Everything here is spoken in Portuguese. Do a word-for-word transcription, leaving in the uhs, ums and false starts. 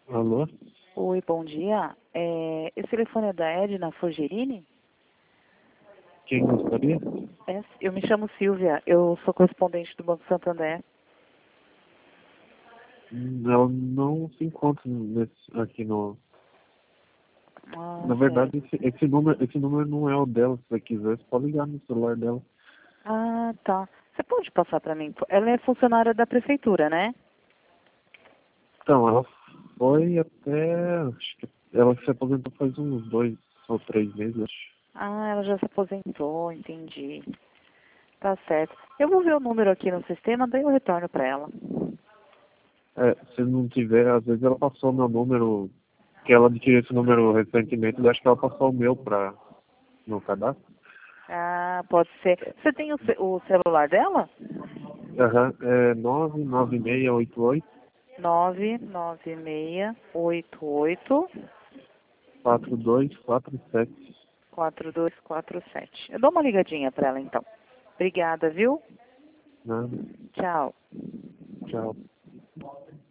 Alô? Oi, bom dia. É, esse telefone é da Edna Forgerini? Quem gostaria? É, eu me chamo Silvia, eu sou correspondente do Banco Santander. Hum, Ela não se encontra nesse, aqui no... Ah, Na certo. verdade, esse, esse, número, esse número não é o dela. Se você quiser, você pode ligar no celular dela. Ah, tá. Você pode passar para mim? Ela é funcionária da prefeitura, né? Então, ela foi até... Acho que ela se aposentou faz uns dois ou três meses, acho. Ah, ela já se aposentou, entendi. Tá certo. Eu vou ver o número aqui no sistema, daí eu retorno para ela. É, se não tiver, às vezes ela passou meu número, que ela adquiriu esse número recentemente, eu acho que ela passou o meu para no cadastro. Ah, pode ser. Você tem o, ce- o celular dela? Aham, é nove nove seis oito oito Nove nove seis oito oito quatro dois quatro sete. quatro dois quatro sete. Eu dou uma ligadinha para ela então. Obrigada, viu? Nada. Tchau. Tchau.